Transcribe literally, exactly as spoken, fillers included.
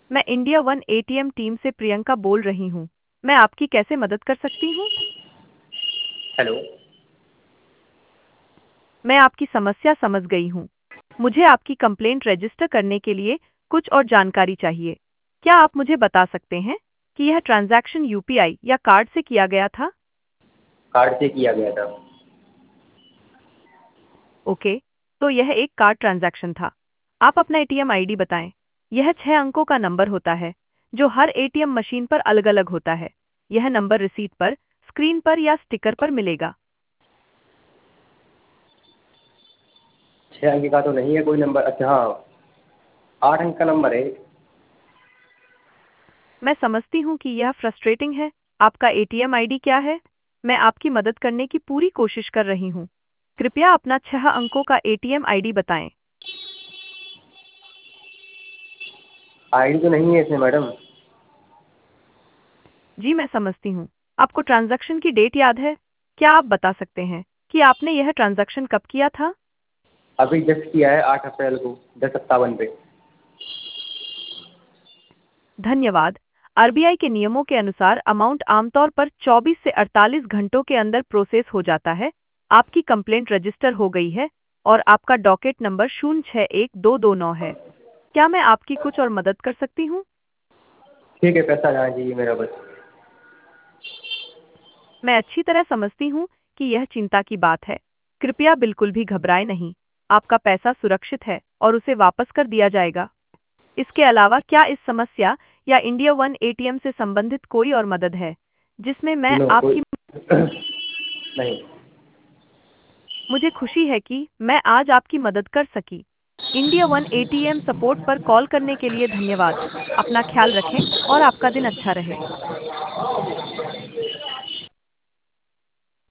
मैं India one ATM team से प्रियंका बोल रही हूँ। मैं आपकी कैसे मदद कर सकती हूँ? हेलो। मैं आपकी समस्या समझ गई हूँ। मुझे आपकी कंप्लेंट रजिस्टर करने के लिए कुछ और जानकारी चाहिए। क्या आप मुझे बता सकते हैं कि यह ट्रांजैक्शन यूपीआई या कार्ड से किया गया था? कार्ड से किया गया था। ओके, तो यह एक कार्ड ट्रांजैक्शन था। आप अपना एटीएम आईडी बताएं। यह छह अंकों का नंबर होता है, जो हर एटीएम मशीन पर अलग-अलग होता है। यह नंबर रिसीट पर, स्क्रीन पर या स्टिकर पर मिलेगा। छः अंक का तो नहीं है कोई नंबर। अच्छा हाँ, आठ अंक का नंबर है। मैं समझती हूँ कि यह फ्रस्ट्रेटिंग है। आपका एटीएम आईडी क्या है? मैं आपकी मदद करने की पूरी कोशिश कर रही हूँ। कृपया अपना छह अंकों का एटीएम आईडी बताएं। आईडी तो नहीं है इसमें मैडम। जी, मैं समझती हूँ। आपको ट्रांजैक्शन की डेट याद है? क्या आप बता सकते हैं कि आपने यह ट्रांजैक्शन कब किया था? अभी जस्ट किया है आठ अप्रैल को दस सत्तावन पे। धन्यवाद। आरबीआई के नियमों के अनुसार अमाउंट आमतौर पर चौबीस से अड़तालीस घंटों के अंदर प्रोसेस हो जाता है। आपकी कंप्लेंट रजिस्टर हो गई है और आपका डॉकेट नंबर शून्य छह एक दो दो नौ है। क्या मैं आपकी कुछ और मदद कर सकती हूँ? ठीक है, पैसा जाना चाहिए मेरा बस। मैं अच्छी तरह समझती हूँ कि यह चिंता की बात है। कृपया बिल्कुल भी घबराएं नहीं। आपका पैसा सुरक्षित है और उसे वापस कर दिया जाएगा। इसके अलावा क्या इस समस्या या इंडिया वन एटीएम से संबंधित कोई और मदद है जिसमें मैं नो कोई आपकी? नहीं। मुझे खुशी है कि मैं आज आपकी मदद कर सकी। इंडिया वन एटीएम सपोर्ट पर कॉल करने के लिए धन्यवाद। अपना ख्याल रखें और आपका दिन अच्छा रहे।